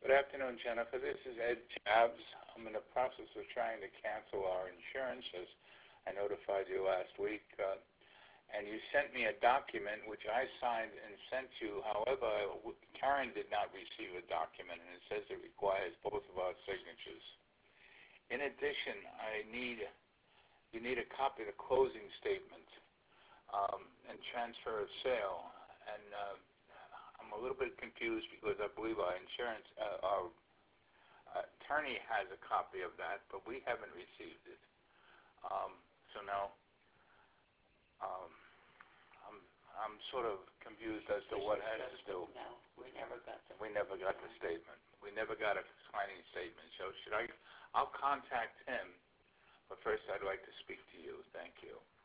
Good afternoon, Jennifer. This is Ed Jabs. I'm in the process of trying to cancel our insurances. I notified you last week, and you sent me a document which I signed and sent you. However, Karen did not receive a document, and it says it requires both of our signatures. In addition, you need a copy of the closing statement and transfer of sale. And I'm a little bit confused because I believe our attorney has a copy of that, but we haven't received it. So now I'm sort of confused as to what has to do. No, we never got them. We never got the statement. We never got a signing statement. So I'll contact him, but first I'd like to speak to you. Thank you.